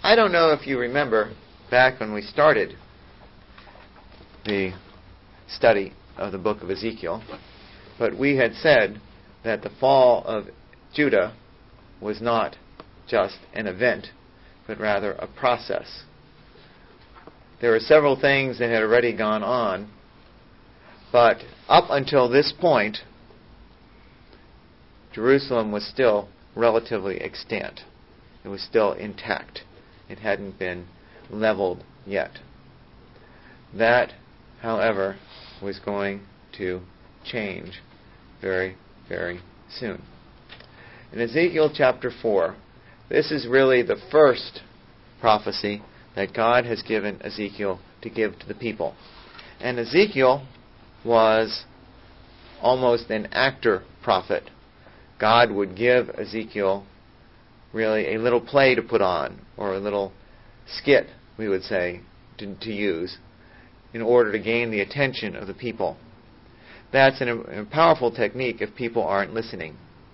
I don't know if you remember back when we started the study of the book of Ezekiel, but we had said that the fall of Judah was not just an event, but rather a process. There were several things that had already gone on, but up until this point, Jerusalem was still relatively extant. It was still intact. It hadn't been leveled yet. That, however, was going to change very, very soon. In Ezekiel chapter 4, this is really the first prophecy that God has given Ezekiel to give to the people. And Ezekiel was almost an actor prophet. God would give Ezekiel really a little play to put on, or a little skit, we would say, to use, in order to gain the attention of the people. That's a powerful technique if people aren't listening.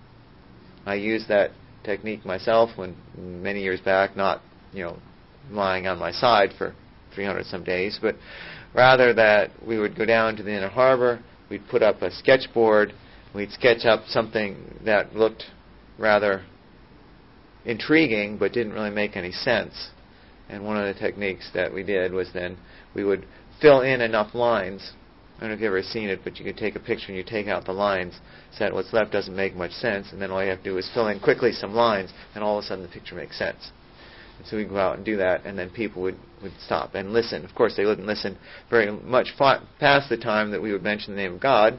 I used that technique myself when many years back, not lying on my side for 300 some days, but rather that we would go down to the Inner Harbor, we'd put up a sketchboard, we'd sketch up something that looked rather intriguing but didn't really make any sense. And one of the techniques that we did was then we would fill in enough lines. I don't know if you've ever seen it, but you could take a picture and you take out the lines, so that what's left doesn't make much sense, and then all you have to do is fill in quickly some lines, and all of a sudden the picture makes sense. And so we'd go out and do that, and then people would stop and listen. Of course, they wouldn't listen very much past the time that we would mention the name of God,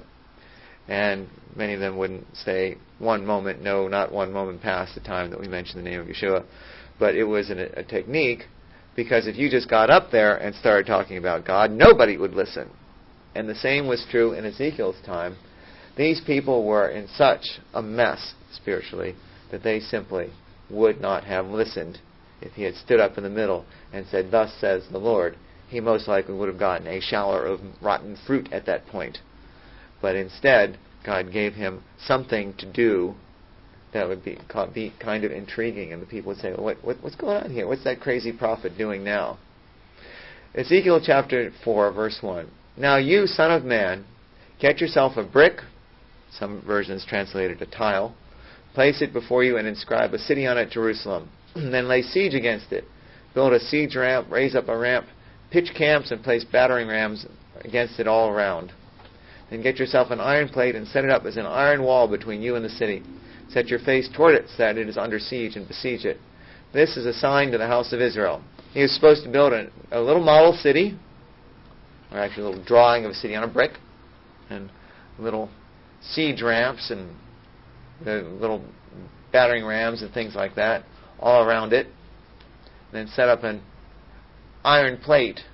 and many of them wouldn't say one moment, no, not one moment past the time that we mentioned the name of Yeshua. But it was a technique, because if you just got up there and started talking about God, nobody would listen. And the same was true in Ezekiel's time. These people were in such a mess spiritually that they simply would not have listened. If he had stood up in the middle and said, "Thus says the Lord," he most likely would have gotten a shower of rotten fruit at that point. But instead, God gave him something to do that would be kind of intriguing, and the people would say, what's going on here? What's that crazy prophet doing now? Ezekiel chapter 4, verse 1. "Now you, son of man, get yourself a brick," some versions translated a tile, "place it before you and inscribe a city on it, Jerusalem. Then lay siege against it. Build a siege ramp, raise up a ramp, pitch camps, and place battering rams against it all around. Then get yourself an iron plate and set it up as an iron wall between you and the city. Set your face toward it so that it is under siege, and besiege it. This is a sign to the house of Israel." He was supposed to build a little model city, or actually a little drawing of a city on a brick, and little siege ramps and the little battering rams and things like that all around it. Then set up an iron plate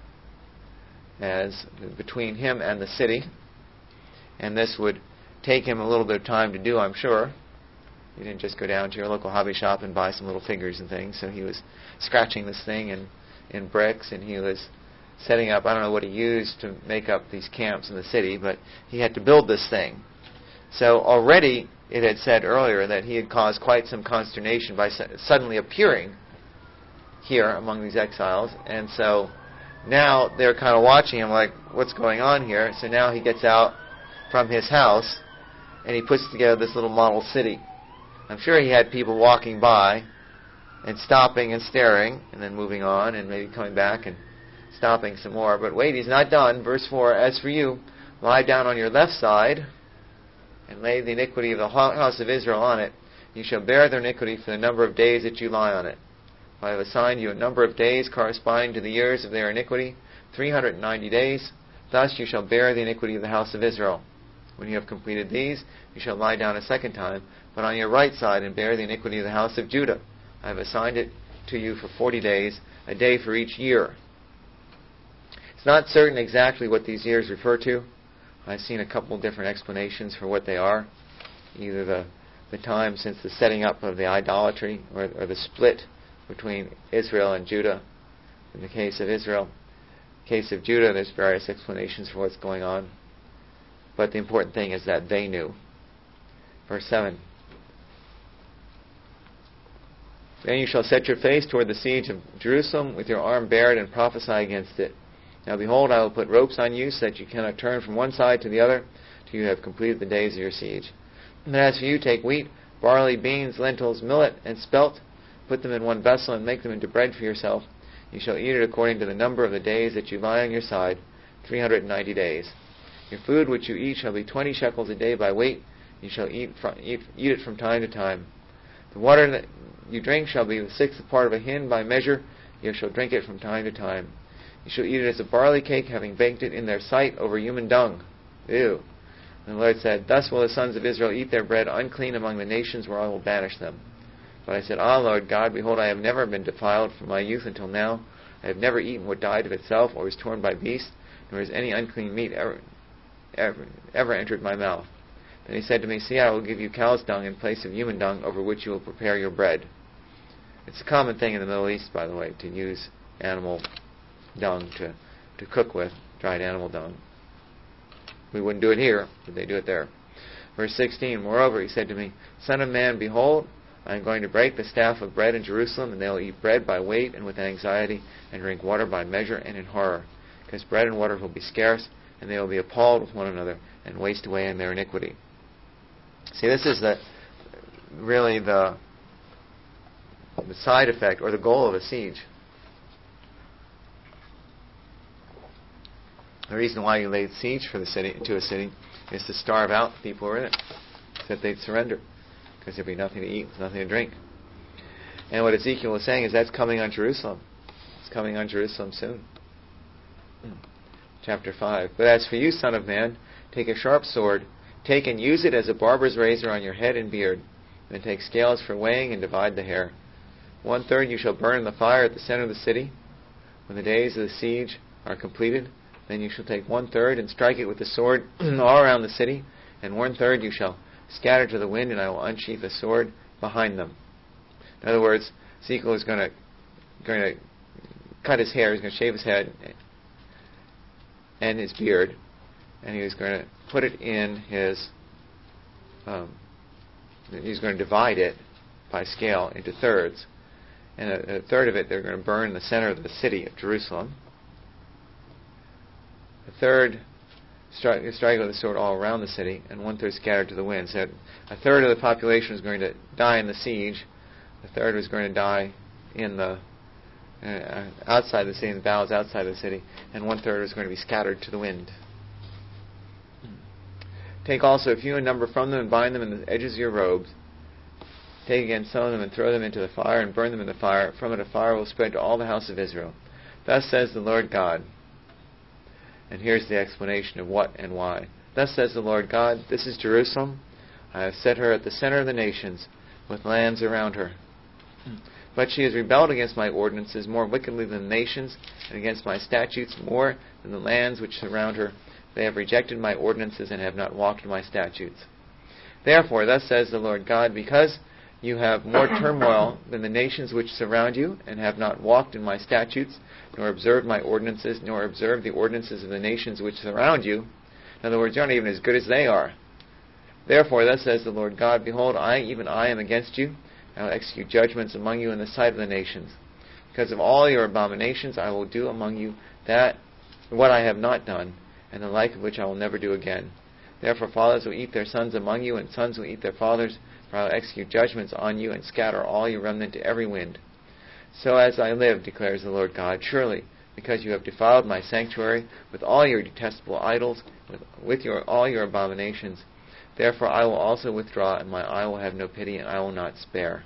as between him and the city. And this would take him a little bit of time to do, I'm sure. You didn't just go down to your local hobby shop and buy some little figures and things. So he was scratching this thing in bricks, and he was setting up, I don't know what he used to make up these camps in the city, but he had to build this thing. So already it had said earlier that he had caused quite some consternation by suddenly appearing here among these exiles. And so now they're kind of watching him like, what's going on here? So now he gets out from his house and he puts together this little model city. I'm sure he had people walking by and stopping and staring and then moving on and maybe coming back and stopping some more. But wait, he's not done. Verse 4, "As for you, lie down on your left side and lay the iniquity of the house of Israel on it. You shall bear their iniquity for the number of days that you lie on it. For I have assigned you a number of days corresponding to the years of their iniquity, 390 days. Thus you shall bear the iniquity of the house of Israel. When you have completed these, you shall lie down a second time, but on your right side, and bear the iniquity of the house of Judah. I have assigned it to you for 40 days, a day for each year." It's not certain exactly what these years refer to. I've seen a couple of different explanations for what they are. Either the time since the setting up of the idolatry, or the split between Israel and Judah. In the case of Israel, in the case of Judah, there's various explanations for what's going on. But the important thing is that they knew. Verse 7. Then you shall set your face toward the siege of Jerusalem with your arm bared and prophesy against it. Now behold, I will put ropes on you so that you cannot turn from one side to the other till you have completed the days of your siege. And as for you, take wheat, barley, beans, lentils, millet, and spelt, put them in one vessel and make them into bread for yourself. You shall eat it according to the number of the days that you lie on your side, 390 days. Your food which you eat shall be 20 shekels a day by weight. You shall eat it from time to time. The water that you drink shall be the sixth part of a hin by measure. You shall drink it from time to time. You shall eat it as a barley cake, having baked it in their sight over human dung. Ew. And the Lord said, Thus will the sons of Israel eat their bread unclean among the nations where I will banish them. But I said, Ah, Lord God, behold, I have never been defiled from my youth until now. I have never eaten what died of itself, or was torn by beasts, nor has any unclean meat ever entered my mouth. Then he said to me, See, I will give you cow's dung in place of human dung, over which you will prepare your bread. It's a common thing in the Middle East, by the way, to use animal dung to cook with, dried animal dung. We wouldn't do it here, but they do it there. Verse 16, Moreover, he said to me, Son of man, behold, I am going to break the staff of bread in Jerusalem, and they will eat bread by weight and with anxiety, and drink water by measure and in horror. Because bread and water will be scarce, and they will be appalled with one another, and waste away in their iniquity. See, this is really the side effect, or the goal of a siege. The reason why you laid siege to a city is to starve out the people who are in it, so that they'd surrender, because there'd be nothing to eat, nothing to drink. And what Ezekiel was saying is that's coming on Jerusalem. It's coming on Jerusalem soon. Chapter 5. But as for you, son of man, take a sharp sword, take and use it as a barber's razor on your head and beard, then take scales for weighing and divide the hair. 1/3 you shall burn in the fire at the center of the city. When the days of the siege are completed, then you shall take 1/3 and strike it with the sword all around the city, and 1/3 you shall scatter to the wind, and I will unsheath the sword behind them. In other words, Ezekiel is going to cut his hair, he's going to shave his head and his beard, and he was going to put it in his, he's going to divide it by scale into thirds, and a third of it they're going to burn in the center of the city of Jerusalem. A third strike with the sword all around the city, and 1/3 scattered to the wind. So a third of the population was going to die in the siege, a third was going to die in the outside the city, in the battles outside the city, and 1/3 was going to be scattered to the wind. Take also a few in number from them and bind them in the edges of your robes. Take again some of them and throw them into the fire and burn them in the fire. From it a fire will spread to all the house of Israel. Thus says the Lord God. And here's the explanation of what and why. Thus says the Lord God, This is Jerusalem. I have set her at the center of the nations, with lands around her. But she has rebelled against my ordinances more wickedly than the nations, and against my statutes more than the lands which surround her. They have rejected my ordinances and have not walked in my statutes. Therefore, thus says the Lord God, because you have more turmoil than the nations which surround you, and have not walked in my statutes, nor observed my ordinances, nor observed the ordinances of the nations which surround you. In other words, you're not even as good as they are. Therefore, thus says the Lord God, Behold, even I am against you. I will execute judgments among you in the sight of the nations. Because of all your abominations, I will do among you what I have not done, and the like of which I will never do again. Therefore fathers will eat their sons among you, and sons will eat their fathers, for I will execute judgments on you, and scatter all your remnant to every wind. So as I live, declares the Lord God, surely, because you have defiled my sanctuary with all your detestable idols, with all your abominations, therefore I will also withdraw, and my eye will have no pity, and I will not spare.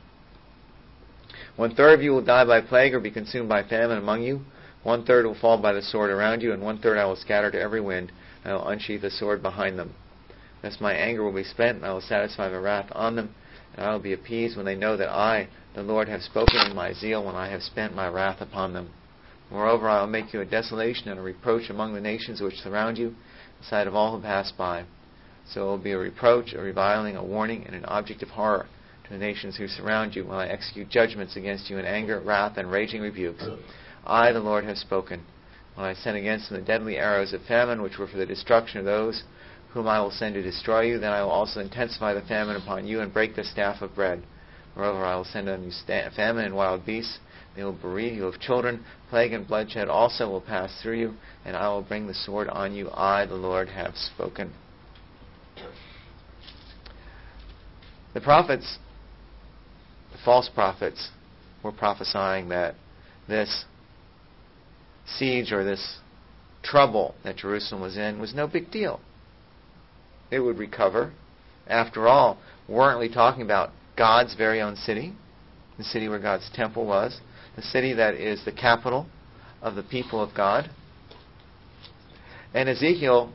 1/3 of you will die by plague or be consumed by famine among you. 1/3 will fall by the sword around you, and 1/3 I will scatter to every wind, and I will unsheath the sword behind them. Thus my anger will be spent, and I will satisfy my wrath on them, and I will be appeased when they know that I, the Lord, have spoken in my zeal when I have spent my wrath upon them. Moreover, I will make you a desolation and a reproach among the nations which surround you, in the sight of all who pass by. So it will be a reproach, a reviling, a warning, and an object of horror to the nations who surround you when I execute judgments against you in anger, wrath, and raging rebukes. I, the Lord, have spoken. When I sent against them the deadly arrows of famine, which were for the destruction of those whom I will send to destroy you, then I will also intensify the famine upon you and break the staff of bread. Moreover, I will send on you famine and wild beasts. They will bereave you of children. Plague and bloodshed also will pass through you, and I will bring the sword on you. I, the Lord, have spoken. The prophets, the false prophets, were prophesying that this siege or this trouble that Jerusalem was in was no big deal. It would recover. After all, weren't we talking about God's very own city? The city where God's temple was. The city that is the capital of the people of God. And Ezekiel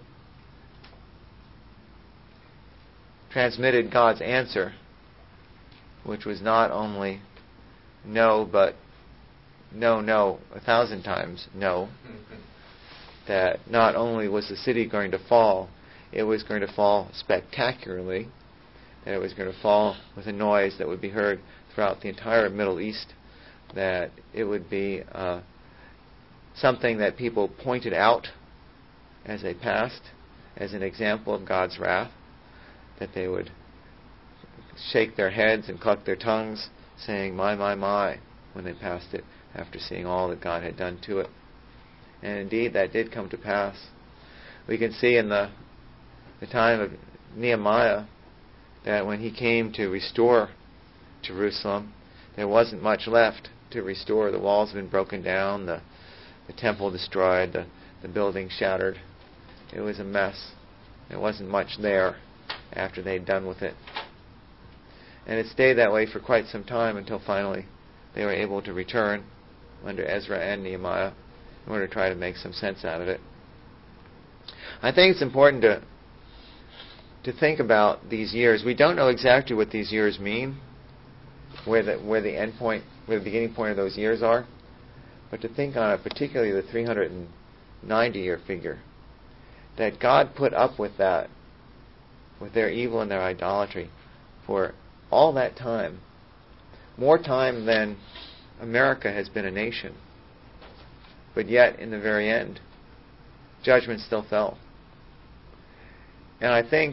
transmitted God's answer, which was not only no, but no, 1,000 times no. That not only was the city going to fall, it was going to fall spectacularly, that it was going to fall with a noise that would be heard throughout the entire Middle East, that it would be something that people pointed out as they passed, as an example of God's wrath, that they would shake their heads and cluck their tongues, saying, my, when they passed it, after seeing all that God had done to it. And indeed, that did come to pass. We can see in the time of Nehemiah that when he came to restore Jerusalem, there wasn't much left to restore. The walls had been broken down, the temple destroyed, the building shattered. It was a mess. There wasn't much there after they'd done with it. And it stayed that way for quite some time until finally they were able to return under Ezra and Nehemiah in order to try to make some sense out of it. I think it's important to think about these years. We don't know exactly what these years mean, where the end point, where the beginning point of those years are, but to think on it, particularly the 390-year figure, that God put up with that, with their evil and their idolatry, for all that time, more time than America has been a nation. But yet, in the very end, judgment still fell. And I think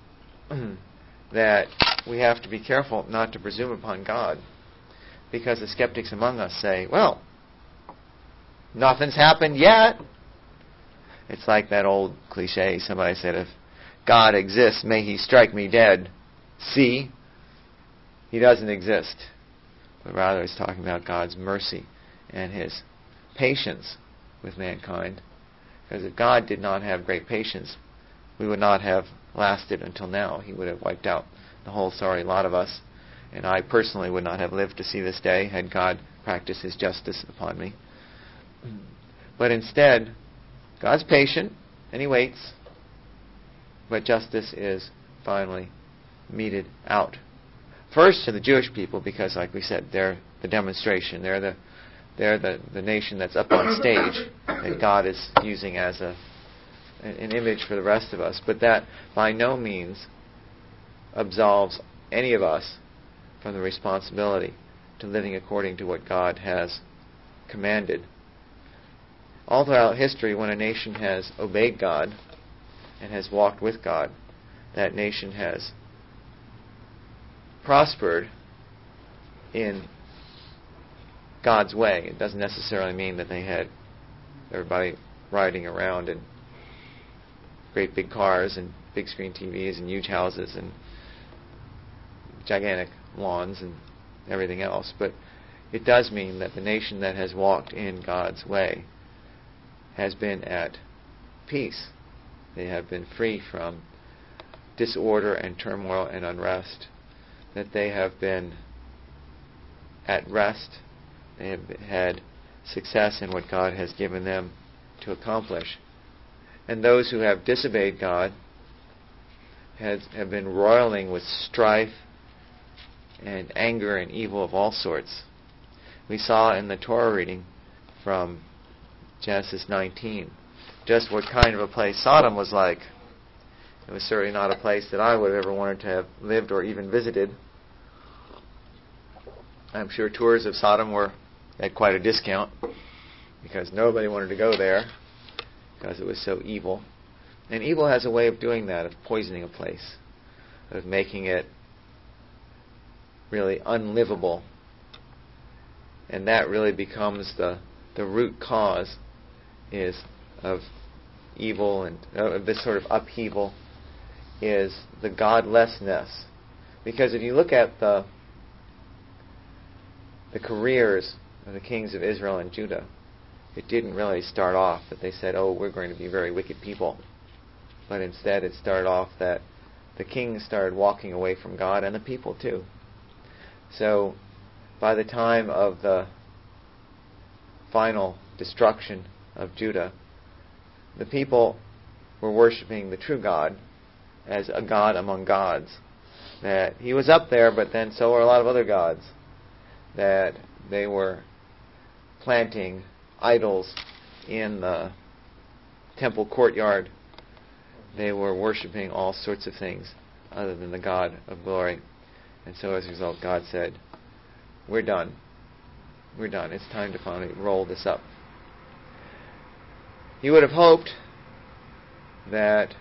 that we have to be careful not to presume upon God, because the skeptics among us say, well, nothing's happened yet. It's like that old cliche somebody said, if God exists, may he strike me dead. See? He doesn't exist. But rather it's talking about God's mercy and his patience with mankind. Because if God did not have great patience, we would not have lasted until now. He would have wiped out the whole sorry lot of us. And I personally would not have lived to see this day had God practiced his justice upon me. But instead, God's patient and he waits. But justice is finally meted out. First to the Jewish people, because like we said, they're the demonstration. They're the nation that's up on stage that God is using as an image for the rest of us. But that by no means absolves any of us from the responsibility to living according to what God has commanded. All throughout history, when a nation has obeyed God and has walked with God, that nation has prospered in God's way. It doesn't necessarily mean that they had everybody riding around in great big cars and big screen TVs and huge houses and gigantic lawns and everything else. But it does mean that the nation that has walked in God's way has been at peace. They have been free from disorder and turmoil and unrest. That they have been at rest. They have had success in what God has given them to accomplish. And those who have disobeyed God have been roiling with strife and anger and evil of all sorts. We saw in the Torah reading from Genesis 19 just what kind of a place Sodom was like. It was certainly not a place that I would have ever wanted to have lived or even visited. I'm sure tours of Sodom were at quite a discount because nobody wanted to go there because it was so evil. And evil has a way of doing that, of poisoning a place, of making it really unlivable. And that really becomes the root cause of evil and this sort of upheaval is the godlessness. Because if you look at the careers of the kings of Israel and Judah, it didn't really start off that they said, oh, we're going to be very wicked people. But instead it started off that the kings started walking away from God, and the people too. So by the time of the final destruction of Judah, the people were worshiping the true God as a God among gods. That he was up there, but then so were a lot of other gods. That they were planting idols in the temple courtyard. They were worshiping all sorts of things other than the God of glory. And so as a result, God said, we're done. We're done. It's time to finally roll this up. You would have hoped that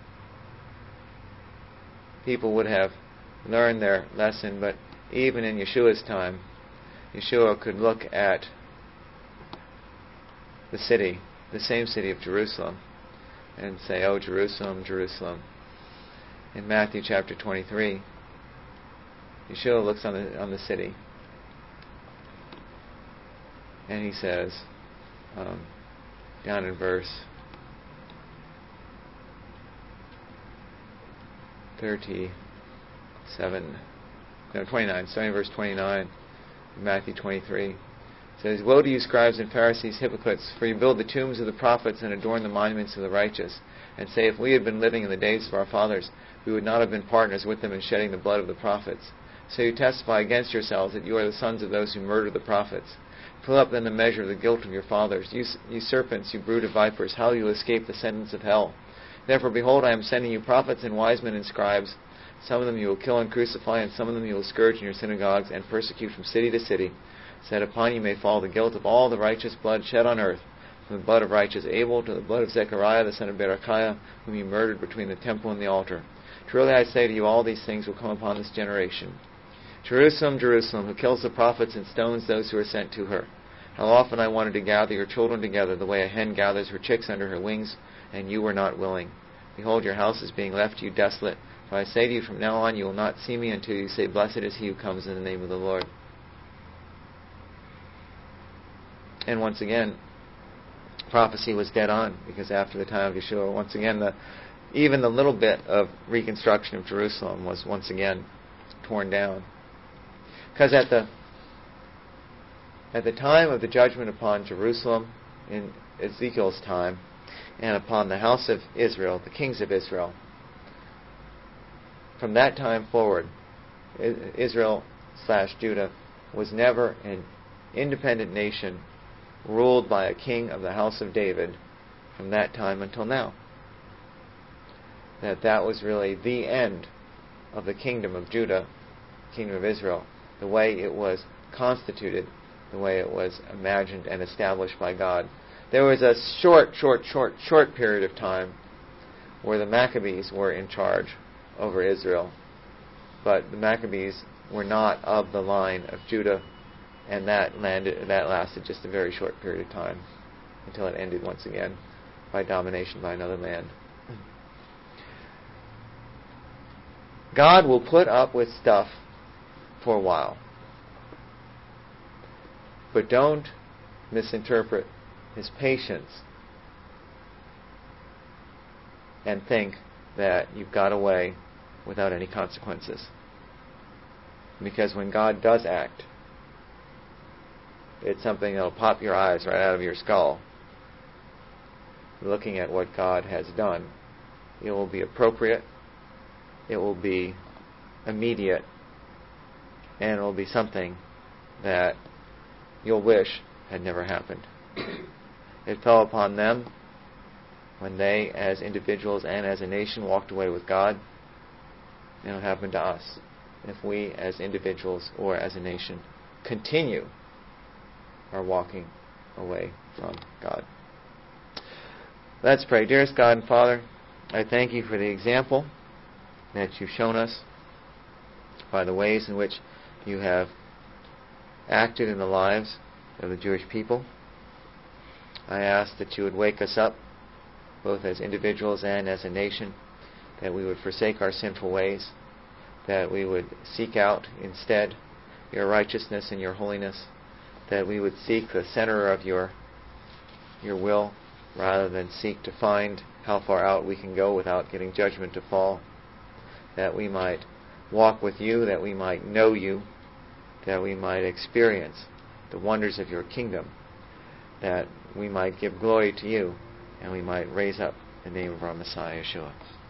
people would have learned their lesson, but even in Yeshua's time, Yeshua could look at the city, the same city of Jerusalem, and say, oh, Jerusalem, Jerusalem. In Matthew chapter 23, Yeshua looks on the city, and he says, down in verse 29, starting in verse 29, Matthew 23. It says, woe to you, scribes and Pharisees, hypocrites, for you build the tombs of the prophets and adorn the monuments of the righteous, and say, if we had been living in the days of our fathers, we would not have been partners with them in shedding the blood of the prophets. So you testify against yourselves that you are the sons of those who murdered the prophets. Fill up then the measure of the guilt of your fathers. You serpents, you brood of vipers, how will you escape the sentence of hell? Therefore, behold, I am sending you prophets and wise men and scribes. Some of them you will kill and crucify, and some of them you will scourge in your synagogues and persecute from city to city, so that upon you may fall the guilt of all the righteous blood shed on earth, from the blood of righteous Abel to the blood of Zechariah the son of Berechiah, whom you murdered between the temple and the altar. Truly I say to you, all these things will come upon this generation. Jerusalem, Jerusalem, who kills the prophets and stones those who are sent to her. How often I wanted to gather your children together the way a hen gathers her chicks under her wings, and you were not willing. Behold, your house is being left to you desolate. For I say to you, from now on you will not see me until you say, blessed is he who comes in the name of the Lord. And once again, prophecy was dead on, because after the time of Yeshua, once again, even the little bit of reconstruction of Jerusalem was once again torn down. Because at the time of the judgment upon Jerusalem, in Ezekiel's time, and upon the house of Israel, the kings of Israel, from that time forward, Israel/Judah was never an independent nation ruled by a king of the house of David from that time until now. That was really the end of the kingdom of Judah, kingdom of Israel, the way it was constituted, the way it was imagined and established by God. There was a short period of time where the Maccabees were in charge over Israel, but the Maccabees were not of the line of Judah, and that lasted just a very short period of time until it ended once again by domination by another land. God will put up with stuff for a while, but don't misinterpret his patience and think that you've got away without any consequences. Because when God does act, it's something that'll pop your eyes right out of your skull. Looking at what God has done, it will be appropriate, it will be immediate, and it will be something that you'll wish had never happened. It fell upon them when they, as individuals and as a nation, walked away with God. It'll happen to us if we, as individuals or as a nation, continue our walking away from God. Let's pray. Dearest God and Father, I thank you for the example that you've shown us by the ways in which you have acted in the lives of the Jewish people. I ask that you would wake us up, both as individuals and as a nation, that we would forsake our sinful ways, that we would seek out instead your righteousness and your holiness, that we would seek the center of your will rather than seek to find how far out we can go without getting judgment to fall, that we might walk with you, that we might know you, that we might experience the wonders of your kingdom, that we might give glory to you, and we might raise up the name of our Messiah, Yeshua.